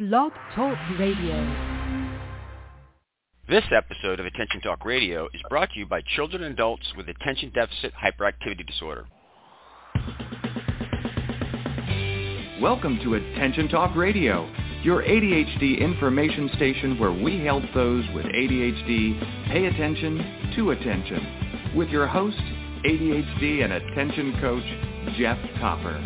Blog Talk Radio. This episode of Attention Talk Radio is brought to you by children and adults with attention deficit hyperactivity disorder. Welcome to Attention Talk Radio, your ADHD information station where we help those with ADHD pay attention to attention. With your host, ADHD and attention coach, Jeff Copper.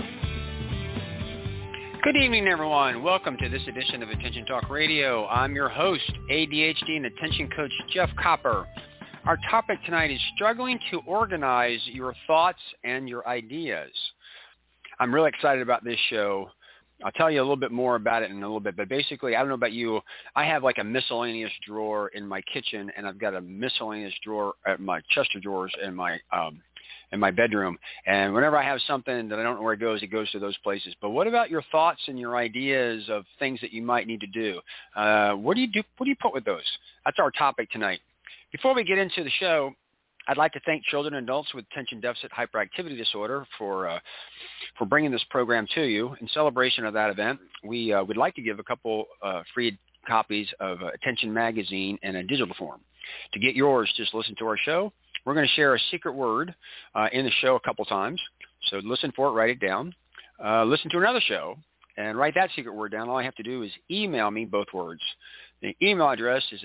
Good evening, everyone. Welcome to this edition of Attention Talk Radio. I'm your host, ADHD and attention coach, Jeff Copper. Our topic tonight is struggling to organize your thoughts and your ideas. I'm really excited about this show. I'll tell you a little bit more about it in a little bit, but basically, I don't know about you, I have like a miscellaneous drawer in my kitchen, and I've got a miscellaneous drawer at my chest of drawers in my bedroom. And whenever I have something that I don't know where it goes to those places. But what about your thoughts and your ideas of things that you might need to do? What do you do? What do you put with those? That's our topic tonight. Before we get into the show, I'd like to thank children and adults with attention deficit hyperactivity disorder for bringing this program to you. In celebration of that event, we would like to give a couple free copies of Attention Magazine in a digital form. To get yours, just listen to our show. We're going to share a secret word in the show a couple times. So listen for it, write it down. Listen to another show and write that secret word down. All I have to do is email me both words. The email address is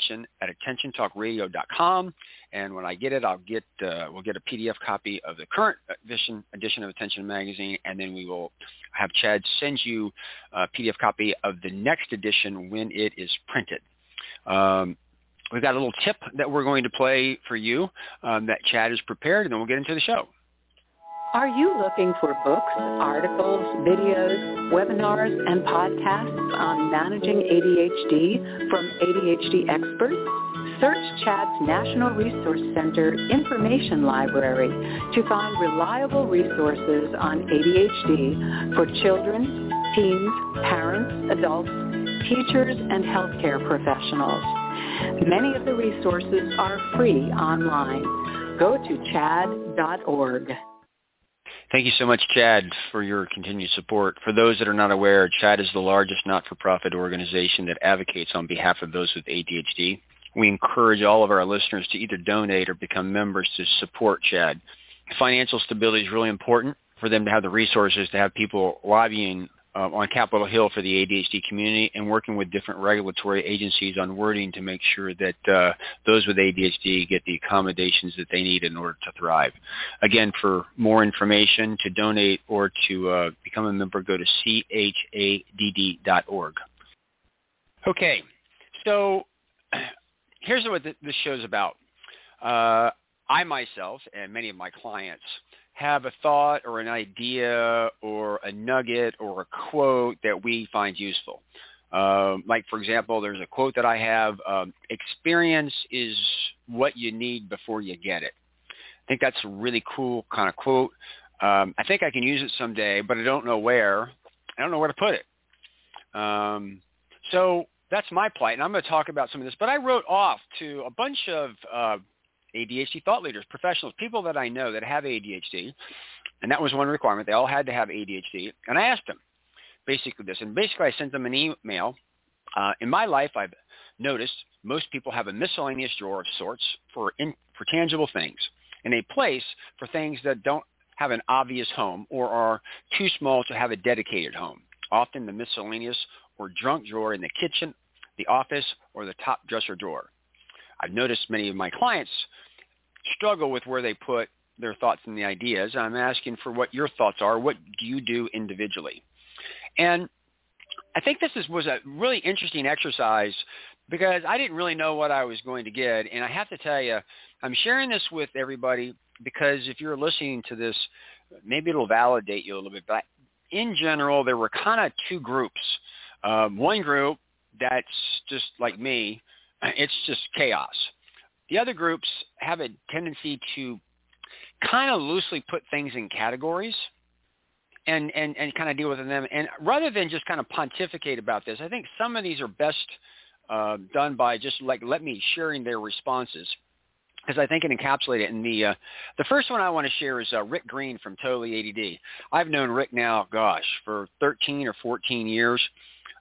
attention@attentiontalkradio.com. And when I get it, we'll get a PDF copy of the current edition of Attention Magazine, and then we will have Chad send you a PDF copy of the next edition when it is printed. We've got a little tip that we're going to play for you that Chad has prepared, and then we'll get into the show. Are you looking for books, articles, videos, webinars, and podcasts on managing ADHD from ADHD experts? Search Chad's National Resource Center Information Library to find reliable resources on ADHD for children, teens, parents, adults, teachers, and healthcare professionals. Many of the resources are free online. Go to chad.org. Thank you so much, Chad, for your continued support. For those that are not aware, Chad is the largest not-for-profit organization that advocates on behalf of those with ADHD. We encourage all of our listeners to either donate or become members to support Chad. Financial stability is really important for them to have the resources to have people lobbying on Capitol Hill for the ADHD community and working with different regulatory agencies on wording to make sure that those with ADHD get the accommodations that they need in order to thrive. Again, for more information, to donate or to become a member, go to chadd.org. Okay, so here's what this show's about. I myself and many of my clients have a thought or an idea or a nugget or a quote that we find useful. Like, for example, there's a quote that I have, experience is what you need before you get it. I think that's a really cool kind of quote. I think I can use it someday, but I don't know where. I don't know where to put it. So that's my plight, and I'm going to talk about some of this. But I wrote off to a bunch of ADHD thought leaders, professionals, people that I know that have ADHD, and that was one requirement. They all had to have ADHD. And I asked them basically this, and basically I sent them an email. In my life, I've noticed most people have a miscellaneous drawer of sorts for tangible things, and a place for things that don't have an obvious home or are too small to have a dedicated home. Often the miscellaneous or junk drawer in the kitchen, the office, or the top dresser drawer. I've noticed many of my clients struggle with where they put their thoughts and the ideas. I'm asking for what your thoughts are. What do you do individually? And I think this was a really interesting exercise because I didn't really know what I was going to get. And I have to tell you, I'm sharing this with everybody because if you're listening to this, maybe it'll validate you a little bit. But in general, there were kind of two groups. One group that's just like me, it's just chaos. The other groups have a tendency to kind of loosely put things in categories and kind of deal with them. And rather than just kind of pontificate about this, I think some of these are best done by just let me sharing their responses. because I think it encapsulates it. And the first one I want to share is Rick Green from Totally ADD. I've known Rick now, for 13 or 14 years.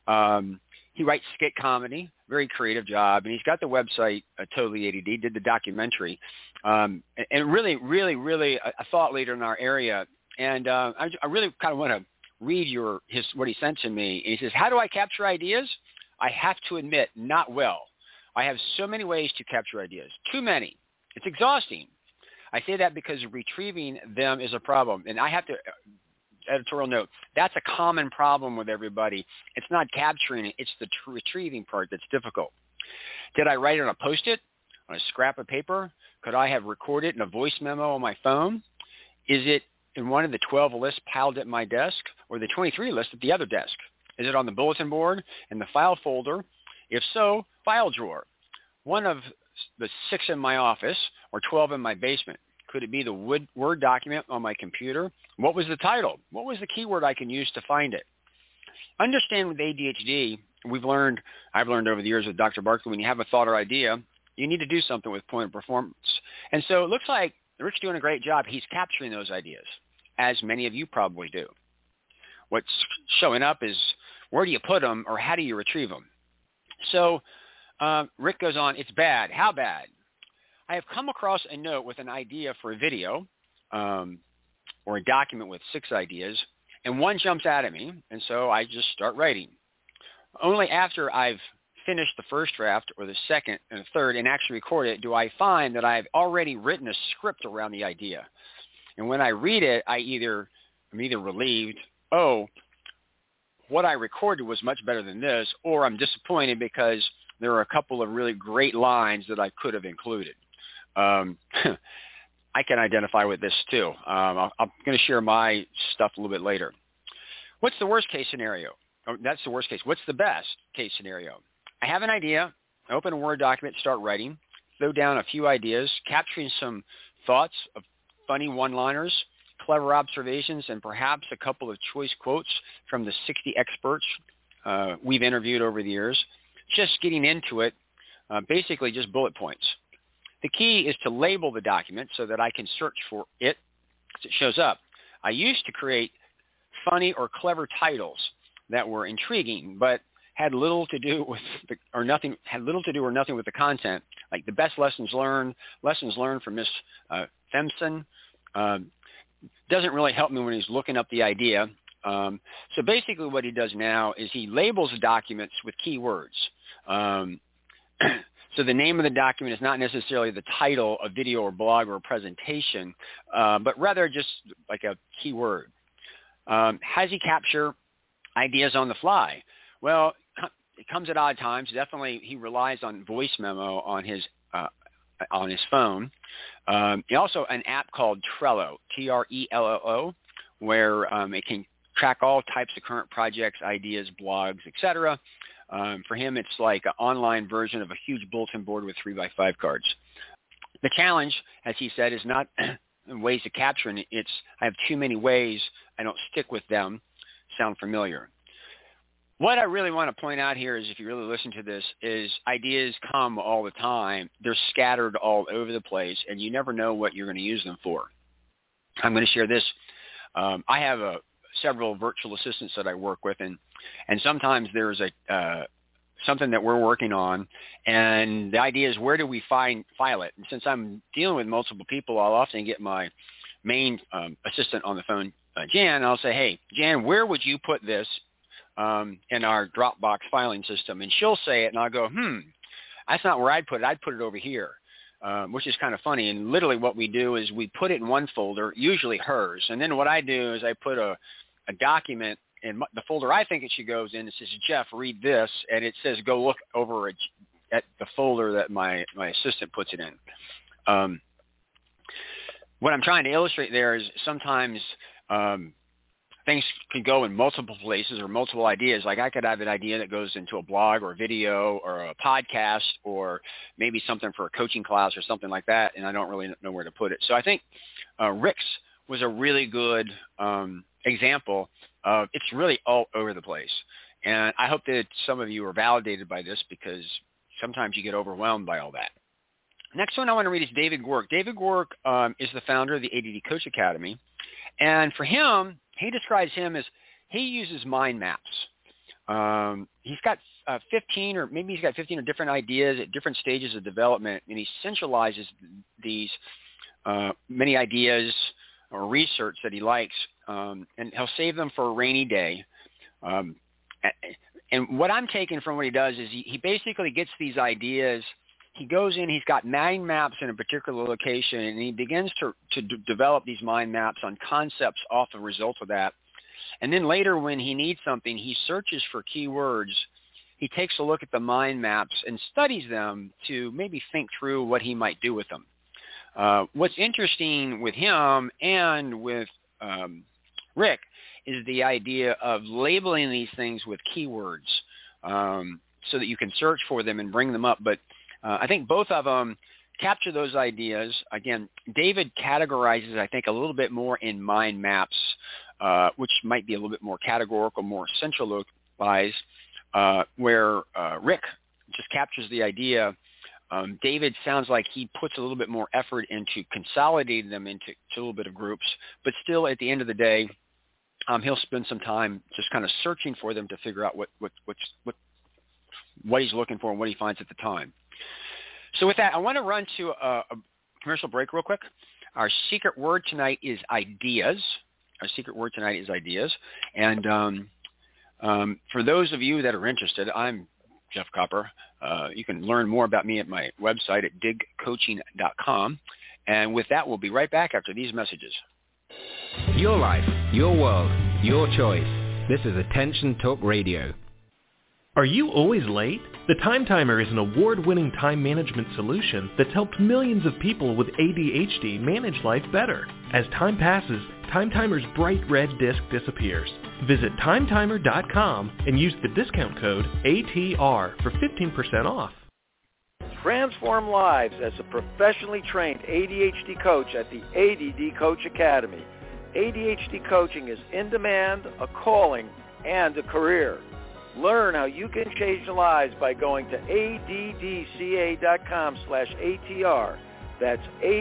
He writes skit comedy, very creative job, and he's got the website Totally ADD. Did the documentary, and really, really, really a thought leader in our area. And I really kind of want to read what he sent to me. And he says, "How do I capture ideas? I have to admit, not well. I have so many ways to capture ideas. Too many. It's exhausting. I say that because retrieving them is a problem, and I have to." Editorial note, that's a common problem with everybody. It's not capturing it. It's the retrieving part that's difficult. Did I write it on a Post-it, on a scrap of paper? Could I have recorded in a voice memo on my phone? Is it in one of the 12 lists piled at my desk or the 23 list at the other desk? Is it on the bulletin board in the file folder? If so, file drawer. One of the 6 in my office or 12 in my basement. Could it be the Word document on my computer? What was the title? What was the keyword I can use to find it? Understand with ADHD, I've learned over the years with Dr. Barkley, when you have a thought or idea, you need to do something with point of performance. And so it looks like Rick's doing a great job. He's capturing those ideas, as many of you probably do. What's showing up is where do you put them or how do you retrieve them? So Rick goes on, it's bad. How bad? I have come across a note with an idea for a video or a document with 6 ideas, and one jumps out at me, and so I just start writing. Only after I've finished the first draft or the second and the third and actually record it do I find that I've already written a script around the idea. And when I read it, I'm either relieved, oh, what I recorded was much better than this, or I'm disappointed because there are a couple of really great lines that I could have included. I can identify with this too. I'm going to share my stuff a little bit later. What's the worst case scenario? Oh, that's the worst case. What's the best case scenario? I have an idea, open a Word document, start writing, throw down a few ideas, capturing some thoughts of funny one-liners, clever observations, and perhaps a couple of choice quotes from the 60 experts we've interviewed over the years. Just getting into it, basically just bullet points. The key is to label the document so that I can search for it as it shows up. I used to create funny or clever titles that were intriguing, but had little to do or nothing with the content, like the best lessons learned from Miss Femson. Doesn't really help me when he's looking up the idea. So basically what he does now is he labels documents with keywords. So the name of the document is not necessarily the title, a video or blog or a presentation, but rather just like a keyword. Has he capture ideas on the fly? Well, it comes at odd times. Definitely he relies on voice memo on his phone. He also an app called Trello, Trello, where it can track all types of current projects, ideas, blogs, etc. For him, it's like an online version of a huge bulletin board with 3x5 cards. The challenge, as he said, is not ways to capture it. It's I have too many ways. I don't stick with them. Sound familiar? What I really want to point out here is, if you really listen to this, is ideas come all the time. They're scattered all over the place, and you never know what you're going to use them for. I'm going to share this. I have several virtual assistants that I work with, and sometimes there's something that we're working on, and the idea is where do we file it? And since I'm dealing with multiple people, I'll often get my main assistant on the phone, Jan, and I'll say, hey, Jan, where would you put this in our Dropbox filing system? And she'll say it, and I'll go, that's not where I'd put it. I'd put it over here, which is kind of funny. And literally what we do is we put it in one folder, usually hers. And then what I do is I put a document in the folder I think it should go in. It says, Jeff, read this. And it says, go look over at the folder that my assistant puts it in. What I'm trying to illustrate there is sometimes things can go in multiple places or multiple ideas. Like I could have an idea that goes into a blog or a video or a podcast or maybe something for a coaching class or something like that, and I don't really know where to put it. So I think Rick's was a really good example of it's really all over the place. And I hope that some of you are validated by this, because sometimes you get overwhelmed by all that. Next one I want to read is David Gork. David Gork is the founder of the ADD Coach Academy. And for him, he describes him as he uses mind maps. He's got 15 or maybe he's got 15 or different ideas at different stages of development, and he centralizes these many ideas or research that he likes, and he'll save them for a rainy day. And what I'm taking from what he does is he basically gets these ideas. He goes in, he's got mind maps in a particular location, and he begins to develop these mind maps on concepts off the results of that. And then later when he needs something, he searches for keywords. He takes a look at the mind maps and studies them to maybe think through what he might do with them. What's interesting with him and with Rick is the idea of labeling these things with keywords so that you can search for them and bring them up. But I think both of them capture those ideas. Again, David categorizes, I think, a little bit more in mind maps, which might be a little bit more categorical, more centralized, where Rick just captures the idea. David sounds like he puts a little bit more effort into consolidating them into a little bit of groups, but still at the end of the day, he'll spend some time just kind of searching for them to figure out what he's looking for and what he finds at the time. So with that, I want to run to a commercial break real quick. Our secret word tonight is ideas. And for those of you that are interested, I'm Jeff Copper. You can learn more about me at my website at digcoaching.com. And with that, we'll be right back after these messages. Your life, your world, your choice. This is Attention Talk Radio. Are you always late? The Time Timer is an award-winning time management solution that's helped millions of people with ADHD manage life better. As time passes, Time Timer's bright red disc disappears. Visit timetimer.com and use the discount code ATR for 15% off. Transform lives as a professionally trained ADHD coach at the ADD Coach Academy. ADHD coaching is in demand, a calling, and a career. Learn how you can change lives by going to addca.com/ATR. That's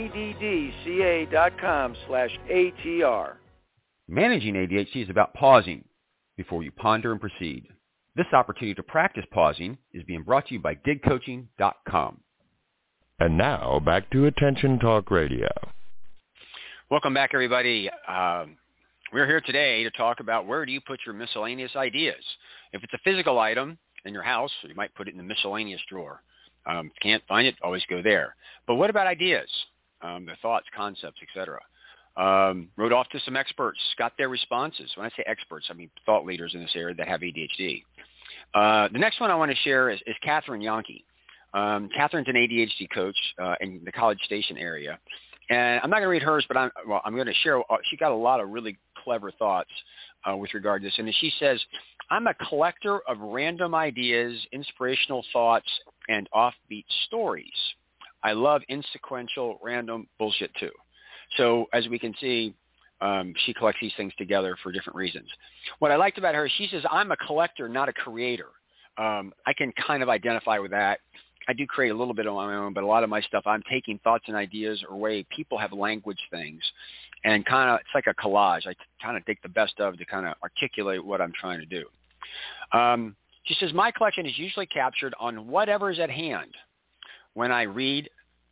addca.com/ATR. Managing ADHD is about pausing before you ponder and proceed. This opportunity to practice pausing is being brought to you by digcoaching.com. And now, back to Attention Talk Radio. Welcome back, everybody. We're here today to talk about where do you put your miscellaneous ideas. If it's a physical item in your house, you might put it in the miscellaneous drawer. If you can't find it, always go there. But what about ideas, the thoughts, concepts, etc.? Wrote off to some experts, got their responses. When I say experts, I mean thought leaders in this area that have ADHD. The next one I want to share is Catherine Yonke. Catherine's an ADHD coach in the College Station area. And I'm not going to read hers, but I'm going to share. She got a lot of really clever thoughts with regard to this. And she says, I'm a collector of random ideas, inspirational thoughts, and offbeat stories. I love insequential, random bullshit too. So as we can see, she collects these things together for different reasons. What I liked about her, she says, I'm a collector, not a creator. I can kind of identify with that. I do create a little bit on my own, but a lot of my stuff, I'm taking thoughts and ideas or way people have language things, and kind of, it's like a collage. I kind of take the best of to kind of articulate what I'm trying to do. She says, my collection is usually captured on whatever is at hand. When I read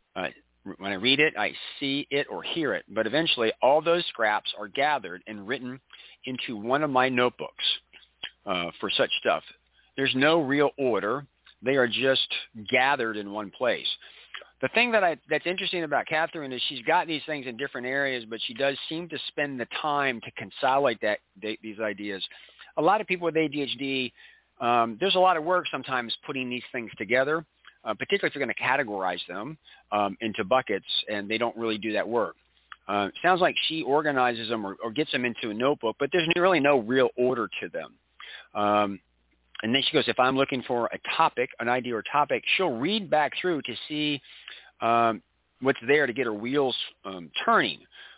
it, I see it or hear it, but eventually all those scraps are gathered and written into one of my notebooks for such stuff. There's no real order. They are just gathered in one place. The thing that's interesting about Catherine is she's got these things in different areas, but she does seem to spend the time to consolidate these ideas. A lot of people with ADHD, there's a lot of work sometimes putting these things together, particularly if you're going to categorize them into buckets, and they don't really do that work. It sounds like she organizes them or gets them into a notebook, but there's really no real order to them. And then she goes, if I'm looking for a topic, an idea or topic, she'll read back through to see what's there to get her wheels turning.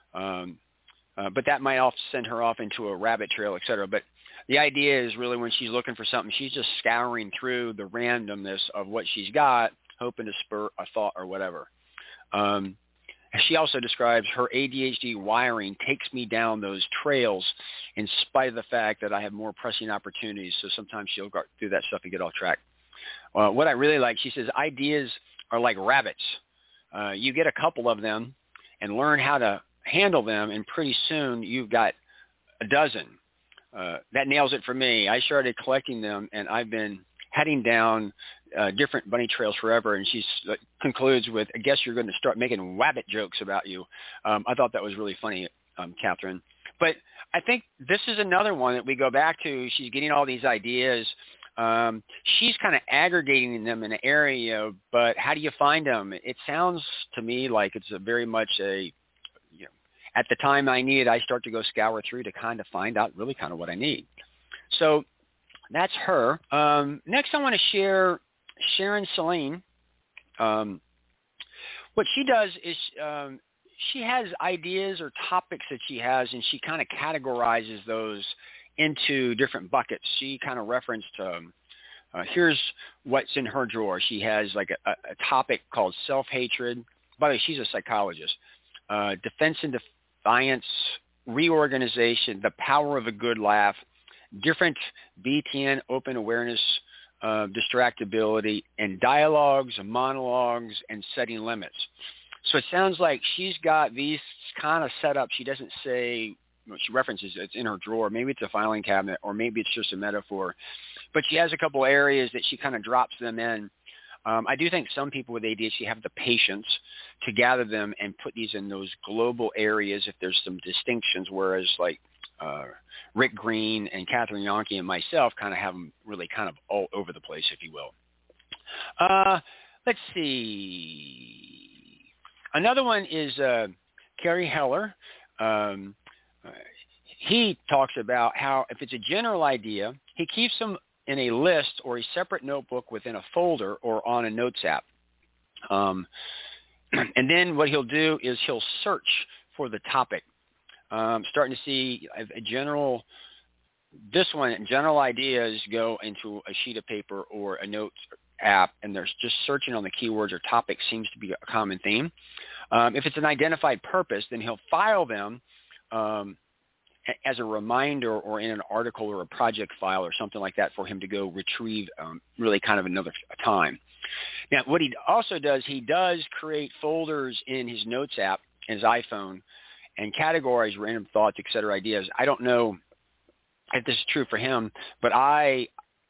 But that might also send her off into a rabbit trail, et cetera. But the idea is really when she's looking for something, she's just scouring through the randomness of what she's got, hoping to spur a thought or whatever. she also describes her ADHD wiring takes me down those trails in spite of the fact that I have more pressing opportunities. So sometimes she'll go through that stuff and get off track. What I really like, she says, ideas are like rabbits. You get a couple of them and learn how to handle them, and pretty soon you've got a dozen. That nails it for me. I started collecting them, and I've been heading down different bunny trails forever. And she concludes with, I guess you're going to start making wabbit jokes about you. I thought that was really funny, Catherine. But I think this is another one that we go back to. She's getting all these ideas. She's kind of aggregating them in an area, but how do you find them? It sounds to me like it's very much at the time I need it, I start to go scour through to kind of find out really kind of what I need. So that's her. Next, I want to share Sharon Saline. What she does is she has ideas or topics that she has, and she kind of categorizes those into different buckets. She kind of referenced, here's what's in her drawer. She has like a topic called self-hatred. By the way, she's a psychologist. Defense and defiance, reorganization, the power of a good laugh, different BTN, open awareness, distractibility, and dialogues, monologues, and setting limits. So it sounds like she's got these kind of set up. She doesn't say, she references it's in her drawer. Maybe it's a filing cabinet, or maybe it's just a metaphor. But she has a couple areas that she kind of drops them in. I do think some people with ADHD have the patience to gather them and put these in those global areas if there's some distinctions, whereas like Rick Green and Catherine Yonke and myself kind of have them really kind of all over the place, if you will. Let's see. Another one is Kerry Heller. He talks about how if it's a general idea, he keeps them in a list or a separate notebook within a folder or on a notes app. And then what he'll do is he'll search for the topic. Starting to see a general, this one, general ideas go into a sheet of paper or a notes app, and there's just searching on the keywords or topics seems to be a common theme. If it's an identified purpose, then he'll file them as a reminder or in an article or a project file or something like that for him to go retrieve really kind of another time. Now, what he also does, he does create folders in his notes app, in his iPhone, and categorize random thoughts, et cetera, ideas. I don't know if this is true for him, but I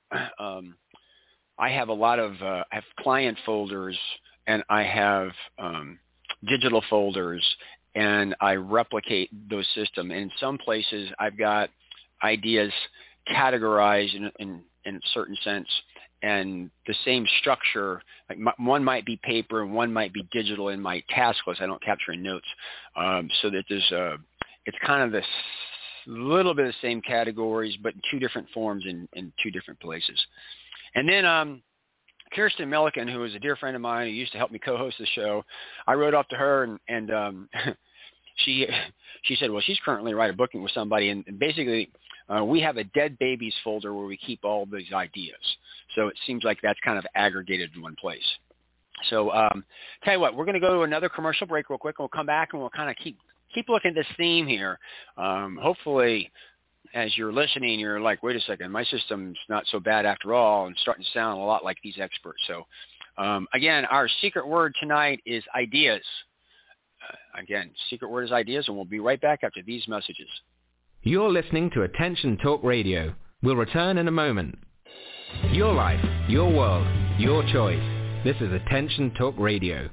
have a lot of I have client folders, and I have digital folders, and I replicate those systems. And in some places, I've got ideas categorized in a certain sense, and the same structure. Like one might be paper, and one might be digital in my task list. I don't capture in notes, so that there's it's kind of this little bit of the same categories, but in two different forms in two different places. And then Kirsten Milliken, who is a dear friend of mine who used to help me co-host the show, I wrote off to her, and she said, well, she's currently writing a booking with somebody, and basically we have a dead babies folder where we keep all these ideas. So it seems like that's kind of aggregated in one place. So tell you what, we're going to go to another commercial break real quick, and we'll come back, and we'll kind of keep looking at this theme here. Hopefully, as you're listening, you're like, wait a second, my system's not so bad after all, and starting to sound a lot like these experts. So again, our secret word tonight is ideas. Again, secret word is ideas, and we'll be right back after these messages. You're listening to Attention Talk Radio. We'll return in a moment. Your life, your world, your choice. This is Attention Talk Radio.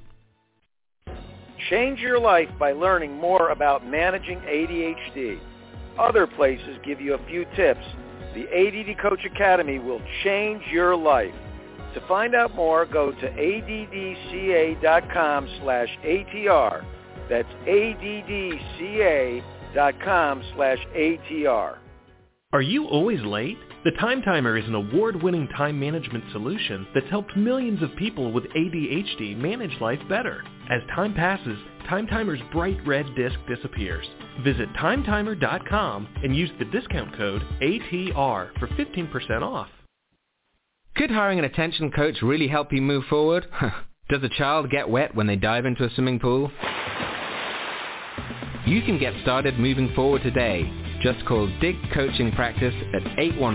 Change your life by learning more about managing ADHD. Other places give you a few tips. The ADD Coach Academy will change your life. To find out more, go to addca.com/ATR. That's addca.com/ATR. Are you always late? The Time Timer is an award-winning time management solution that's helped millions of people with ADHD manage life better. As time passes, Time Timer's bright red disc disappears. Visit timetimer.com and use the discount code ATR for 15% off. Could hiring an attention coach really help you move forward? Does a child get wet when they dive into a swimming pool? You can get started moving forward today. Just call Dig Coaching Practice at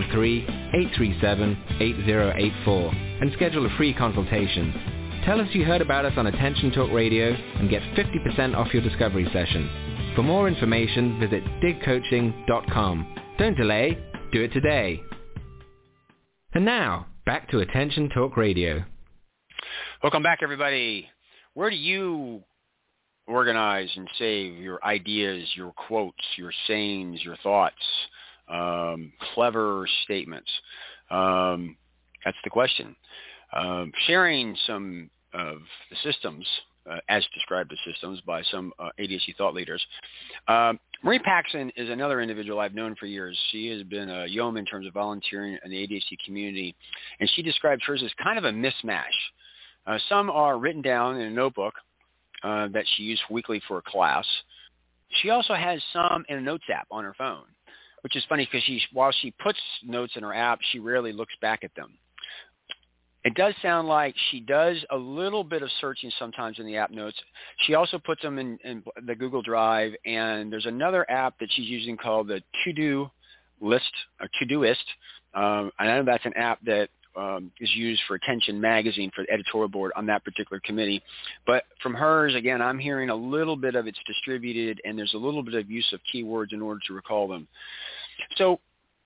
813-837-8084 and schedule a free consultation. Tell us you heard about us on Attention Talk Radio and get 50% off your discovery session. For more information, visit digcoaching.com. Don't delay, do it today. And now, back to Attention Talk Radio. Welcome back, everybody. Where do you organize and save your ideas, your quotes, your sayings, your thoughts, clever statements? That's the question. Sharing some of the systems, as described as systems by some ADHD thought leaders. Marie Paxson is another individual I've known for years. She has been a yeoman in terms of volunteering in the ADHD community, and she described hers as kind of a mismatch. Some are written down in a notebook that she used weekly for a class. She also has some in a notes app on her phone, which is funny because while she puts notes in her app, she rarely looks back at them. It does sound like she does a little bit of searching sometimes in the app notes. She also puts them in the Google Drive, and there's another app that she's using called the To-Do List or Todoist. I know that's an app that is used for Attention Magazine for the editorial board on that particular committee. But from hers, again, I'm hearing a little bit of it's distributed, and there's a little bit of use of keywords in order to recall them. So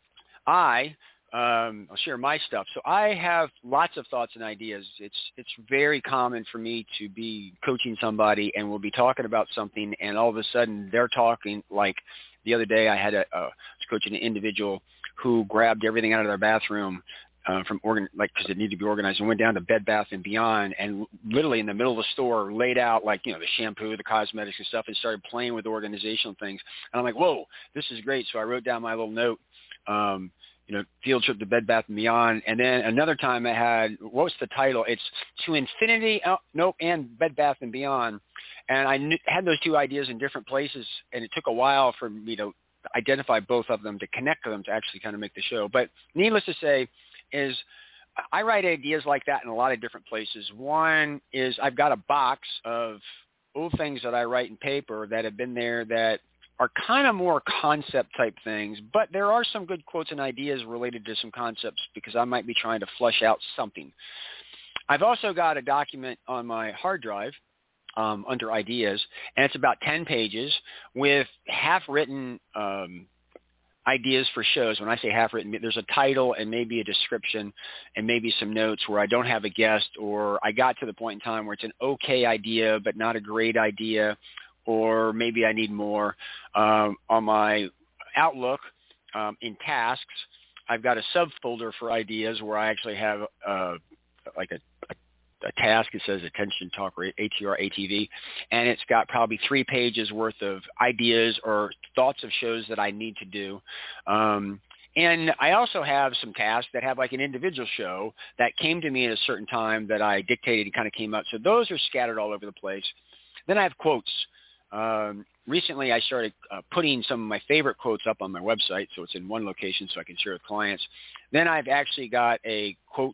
I'll share my stuff. So I have lots of thoughts and ideas. It's very common for me to be coaching somebody, and we'll be talking about something, and all of a sudden they're talking. Like the other day, I was coaching an individual who grabbed everything out of their bathroom because it needed to be organized, and went down to Bed Bath & Beyond, and literally in the middle of the store laid out the shampoo, the cosmetics and stuff, and started playing with organizational things. And I'm like, whoa, this is great. So I wrote down my little note. Field trip to Bed Bath & Beyond. And then another time I had, what's the title? It's To Infinity, and Bed Bath & Beyond. And I had those two ideas in different places, and it took a while for me to identify both of them, to connect them, to actually kind of make the show. But needless to say is I write ideas like that in a lot of different places. One is I've got a box of old things that I write in paper that have been there that are kind of more concept type things, but there are some good quotes and ideas related to some concepts because I might be trying to flesh out something. I've also got a document on my hard drive under ideas, and it's about 10 pages with half-written ideas for shows. When I say half-written, there's a title and maybe a description and maybe some notes where I don't have a guest, or I got to the point in time where it's an okay idea but not a great idea, or maybe I need more. On my Outlook in tasks, I've got a subfolder for ideas where I actually have a task. It says Attention Talk ATR ATV, and it's got probably 3 pages worth of ideas or thoughts of shows that I need to do. And I also have some tasks that have like an individual show that came to me at a certain time that I dictated and kind of came out. So those are scattered all over the place. Then I have quotes. Recently I started putting some of my favorite quotes up on my website, so it's in one location so I can share with clients. Then I've actually got a quotes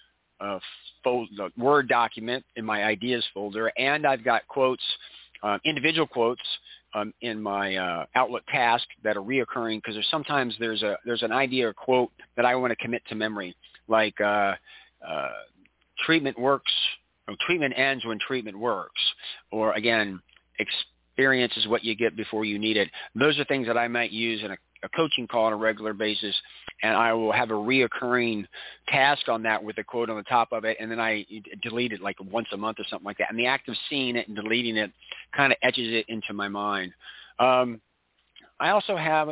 Word document in my ideas folder, and I've got quotes, individual quotes in my Outlook task that are reoccurring, because there's an idea or quote that I want to commit to memory, like treatment ends when treatment works, or again, experience is what you get before you need it. Those are things that I might use in a coaching call on a regular basis, and I will have a reoccurring task on that with a quote on the top of it, and then I delete it like once a month or something like that. And the act of seeing it and deleting it kind of etches it into my mind. I also have,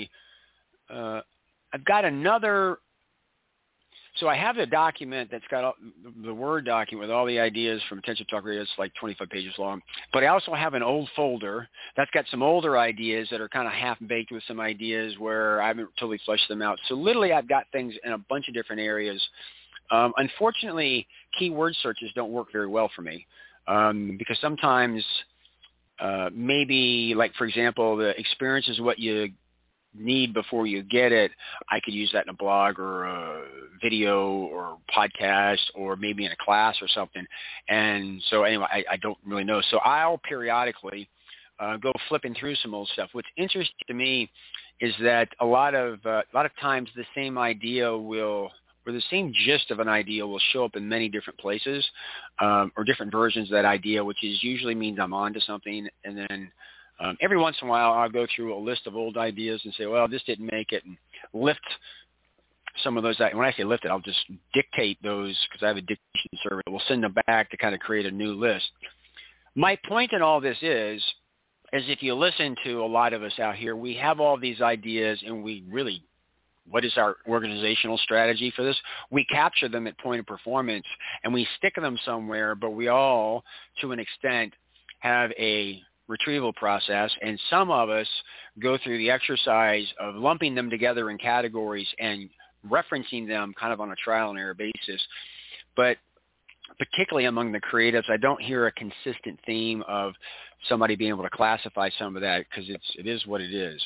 I've got another. So I have a document that's got the Word document with all the ideas from Attention Talk Radio. It's like 25 pages long. But I also have an old folder that's got some older ideas that are kind of half-baked with some ideas where I haven't totally fleshed them out. So literally I've got things in a bunch of different areas. Unfortunately, keyword searches don't work very well for me because sometimes maybe, like, for example, the experience is what you need before you get it. I could use that in a blog or a video or podcast or maybe in a class or something. And so anyway, I don't really know. So I'll periodically go flipping through some old stuff. What's interesting to me is that a lot of times the same idea or the same gist of an idea will show up in many different places, or different versions of that idea, which usually means I'm onto something. And then every once in a while I'll go through a list of old ideas and say, well, this didn't make it, and lift some of those. When I say lift it, I'll just dictate those, because I have a dictation server. We'll send them back to kind of create a new list. My point in all this is if you listen to a lot of us out here, we have all these ideas, and what is our organizational strategy for this? We capture them at point of performance, and we stick them somewhere, but we all, to an extent, have a retrieval process, and some of us go through the exercise of lumping them together in categories and referencing them kind of on a trial and error basis. But particularly among the creatives, I don't hear a consistent theme of somebody being able to classify some of that, because it is what it is.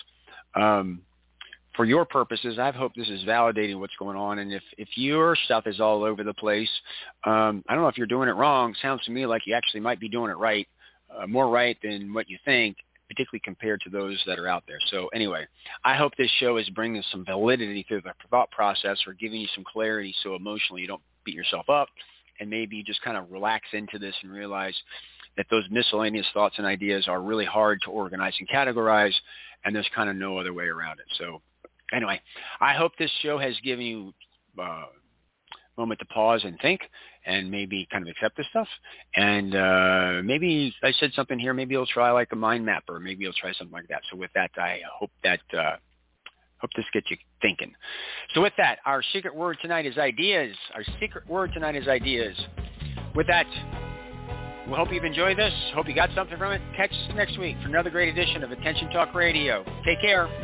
For your purposes, I hope this is validating what's going on. And if your stuff is all over the place, I don't know if you're doing it wrong. Sounds to me like you actually might be doing it right, more right than what you think, particularly compared to those that are out there. So anyway, I hope this show is bringing some validity through the thought process, or giving you some clarity, so emotionally you don't beat yourself up, and maybe you just kind of relax into this and realize that those miscellaneous thoughts and ideas are really hard to organize and categorize, and there's kind of no other way around it. So anyway, I hope this show has given you a moment to pause and think, and maybe kind of accept this stuff. And maybe I said something here. Maybe you'll try like a mind map, or maybe you'll try something like that. So with that, I hope this gets you thinking. So with that, our secret word tonight is ideas. Our secret word tonight is ideas. With that, we hope you've enjoyed this. Hope you got something from it. Catch us next week for another great edition of Attention Talk Radio. Take care.